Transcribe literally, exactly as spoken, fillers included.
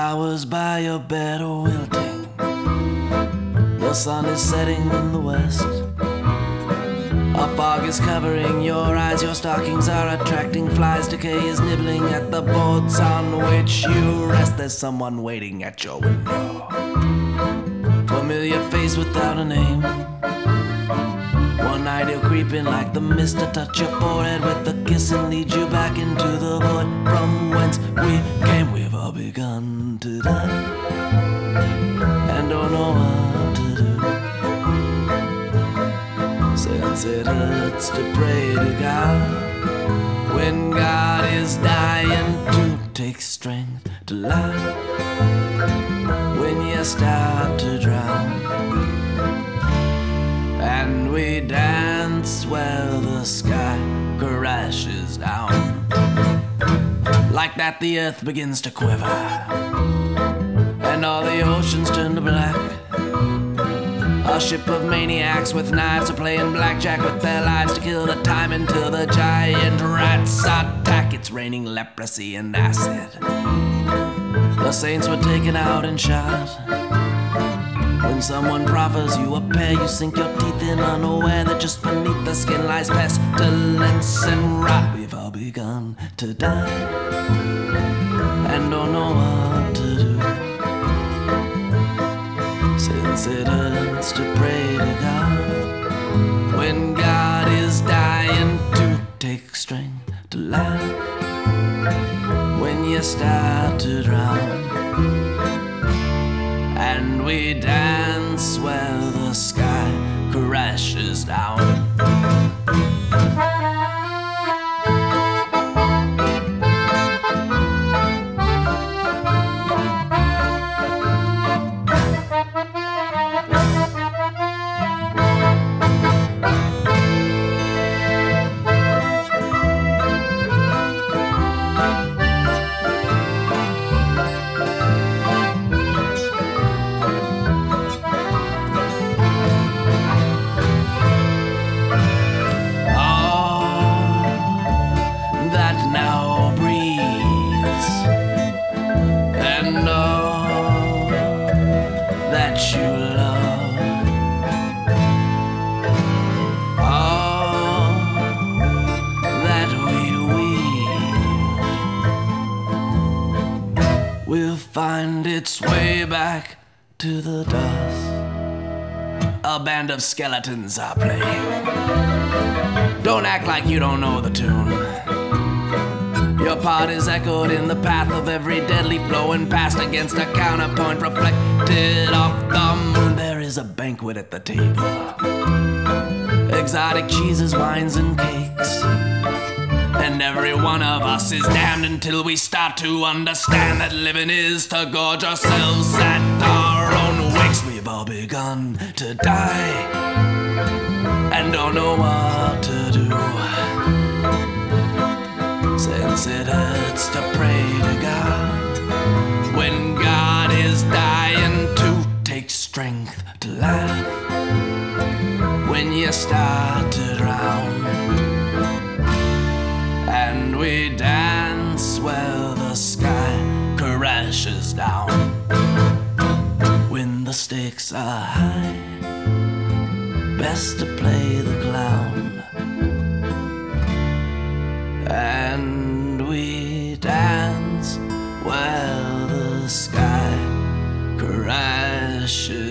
flowers by your bed are wilting. The sun is setting in the west. A fog is covering your eyes. Your stockings are attracting flies. Decay is nibbling at the boards on which you rest. There's someone waiting at your window. Familiar face without a name. One night he'll creep in like the mist to touch your forehead with a kiss and lead you back into the void from whence we came. We've all begun to die and don't know what to do, since it hurts to pray to God when God is dying to take strength to life. When you start to drown and we dance where the sky crashes down, like that the earth begins to quiver and all the oceans turn to black. A ship of maniacs with knives are playing blackjack with their lives to kill the time until the giant rats attack. It's raining leprosy and acid. The saints were taken out and shot. When someone proffers you a pear, you sink your teeth in unaware that just beneath the skin lies pestilence and rot. We've all begun to die and don't know what to do, since it hurts to pray to God when God is dying to take strength to life. When you start to drown and we dance where the sky crashes down. You love, all that we weave will find its way back to the dust. A band of skeletons are playing. Don't act like you don't know the tune. Your part is echoed in the path of every dead leaf blowing past against a counterpoint reflected off the moon. There is a banquet at the table, exotic cheeses, wines, and cakes, and every one of us is damned until we start to understand that living is to gorge ourselves at our own wakes. We've all begun to die and don't know what to do, since it hurts to pray to God when God is dying to take strength to life. When you start to drown and we dance where the sky crashes down. When the stakes are high, best to play the clown. And we dance while the sky crashes